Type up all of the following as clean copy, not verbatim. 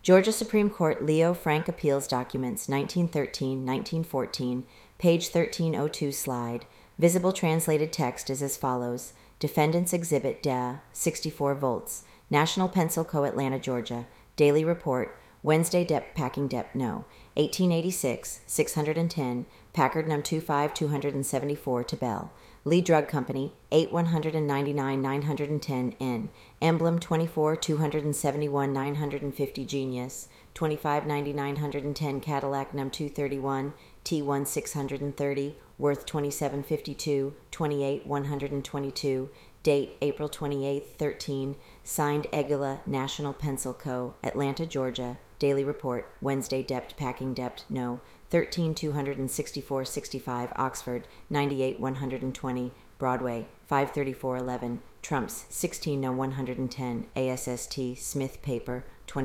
Georgia Supreme Court Leo Frank Appeals Documents 1913-1914, page 1302 slide. Visible translated text is as follows. Defendant's Exhibit DA, 64 volts. National Pencil Co. Atlanta, Georgia. Daily Report. Wednesday Packing Dep. No. 1886, 610, Packard Num 25274 to Bell. Lee Drug Company, 8199910N. Emblem 24271 Genius. 259910 Cadillac Num 231, T1 630, worth 2752, 28 date April 28, 13, signed Egula National Pencil Co., Atlanta, Georgia. Daily Report, Wednesday Packing Dep. No. 1326465 Oxford, 98 Broadway, 53411 Trumps, 160110 ASST Smith Paper,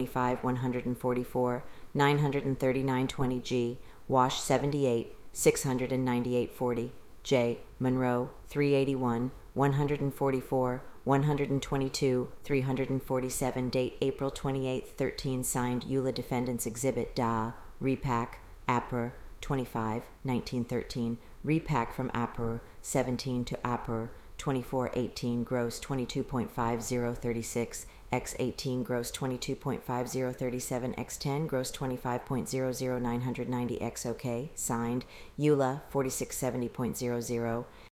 25 93920 G, Wash 78, 69840 J, Monroe, 381 144 122 347 date April 28, 13, signed Eula Defendant's Exhibit DA, Repack, APR, 25, 1913, Repack from APR, 17 to APR, 2418, gross 22.5036, X18, gross 22.5037, X10, gross 25.00990, XOK, signed Eula 4670.00,